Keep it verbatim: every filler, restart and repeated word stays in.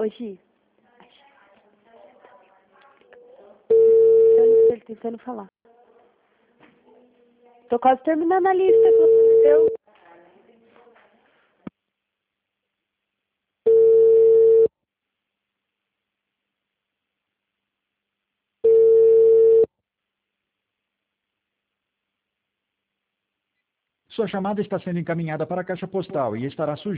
Gi. Ele tentando falar. Tô quase terminando a lista que você me deu. Sua chamada está sendo encaminhada para a caixa postal e estará sujeita